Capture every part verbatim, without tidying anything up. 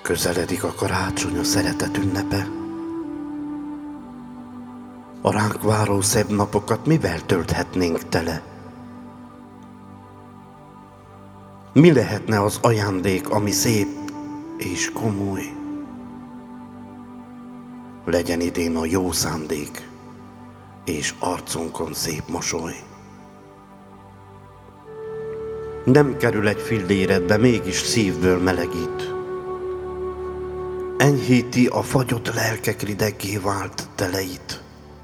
Közeledik a karácsony, a szeretet ünnepe. A ránk váró szebb napokat mivel tölthetnénk tele? Mi lehetne az ajándék, ami szép és komoly? Legyen idén a jó szándék, és arcunkon szép mosoly. Nem kerül egy filléredbe, mégis szívből melegít. Enyhíti a fagyott lelkek rideggé vált teleit.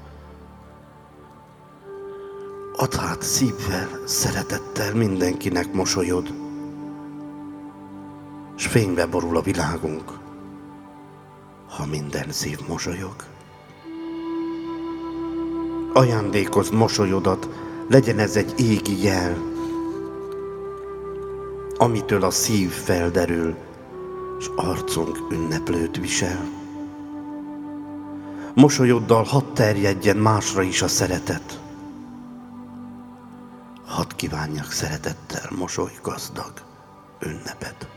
Add hát szívvel, szeretettel mindenkinek mosolyod, s fénybe borul a világunk, ha minden szív mosolyog. Ajándékozd mosolyodat, legyen ez egy égi jel, amitől a szív felderül, s arcunk ünneplőt visel. Mosolyoddal hadd terjedjen másra is a szeretet. Hadd kívánjak szeretettel mosolygazdag ünnepet.